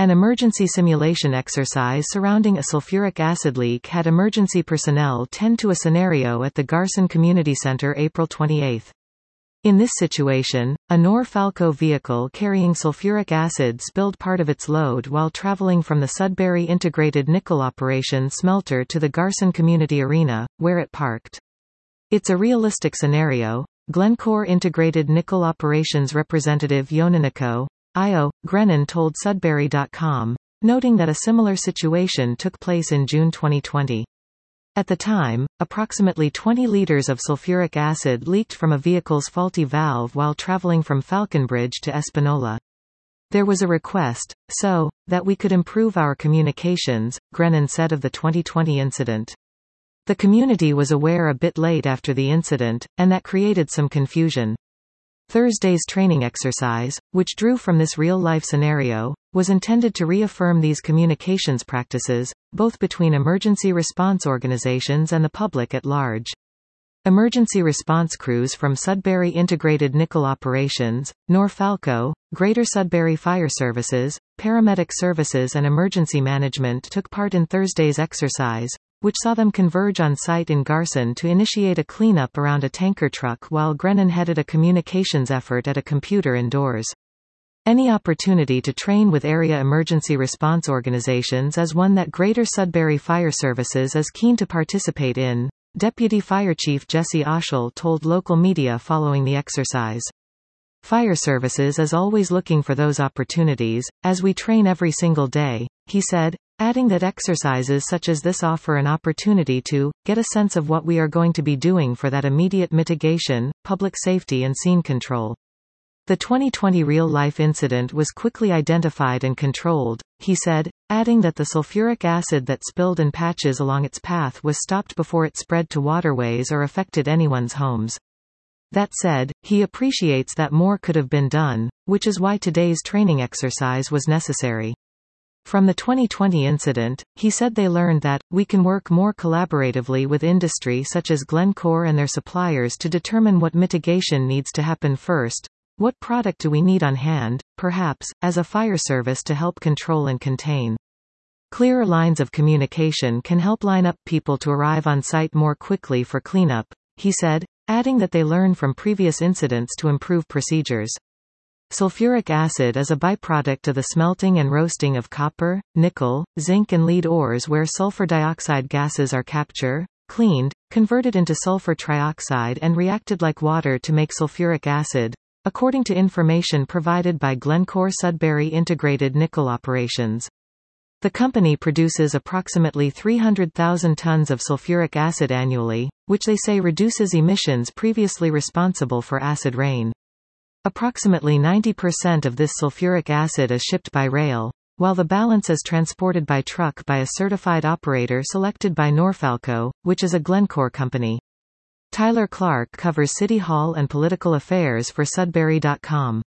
An emergency simulation exercise surrounding a sulfuric acid leak had emergency personnel tend to a scenario at the Garson Community Center April 28. In this situation, a Norfalco vehicle carrying sulfuric acid spilled part of its load while traveling from the Sudbury Integrated Nickel Operations smelter to the Garson Community Arena, where it parked. "It's a realistic scenario," Glencore Integrated Nickel Operations representative Yoneneko Io Grennan told Sudbury.com, noting that a similar situation took place in June 2020. At the time, approximately 20 liters of sulfuric acid leaked from a vehicle's faulty valve while traveling from Falconbridge to Espanola. "There was a request, that we could improve our communications," Grennan said of the 2020 incident. "The community was aware a bit late after the incident, and that created some confusion." Thursday's training exercise, which drew from this real-life scenario, was intended to reaffirm these communications practices, both between emergency response organizations and the public at large. Emergency response crews from Sudbury Integrated Nickel Operations, Norfalco, Greater Sudbury Fire Services, Paramedic Services and Emergency Management took part in Thursday's exercise, which saw them converge on site in Garson to initiate a cleanup around a tanker truck while Grennan headed a communications effort at a computer indoors. Any opportunity to train with area emergency response organizations is one that Greater Sudbury Fire Services is keen to participate in, Deputy Fire Chief Jesse Oshel told local media following the exercise. "Fire Services is always looking for those opportunities, as we train every single day," he said, adding that exercises such as this offer an opportunity to get a sense of what we are going to be doing for that immediate mitigation, public safety and scene control. The 2020 real-life incident was quickly identified and controlled, he said, adding that the sulfuric acid that spilled in patches along its path was stopped before it spread to waterways or affected anyone's homes. That said, he appreciates that more could have been done, which is why today's training exercise was necessary. From the 2020 incident, he said they learned that, "We can work more collaboratively with industry such as Glencore and their suppliers to determine what mitigation needs to happen first. What product do we need on hand, perhaps, as a fire service to help control and contain? Clearer lines of communication can help line up people to arrive on site more quickly for cleanup," he said, adding that they learn from previous incidents to improve procedures. Sulfuric acid is a byproduct of the smelting and roasting of copper, nickel, zinc and lead ores where sulfur dioxide gases are captured, cleaned, converted into sulfur trioxide and reacted like water to make sulfuric acid, according to information provided by Glencore Sudbury Integrated Nickel Operations. The company produces approximately 300,000 tons of sulfuric acid annually, which they say reduces emissions previously responsible for acid rain. Approximately 90% of this sulfuric acid is shipped by rail, while the balance is transported by truck by a certified operator selected by Norfalco, which is a Glencore company. Tyler Clark covers City Hall and political affairs for Sudbury.com.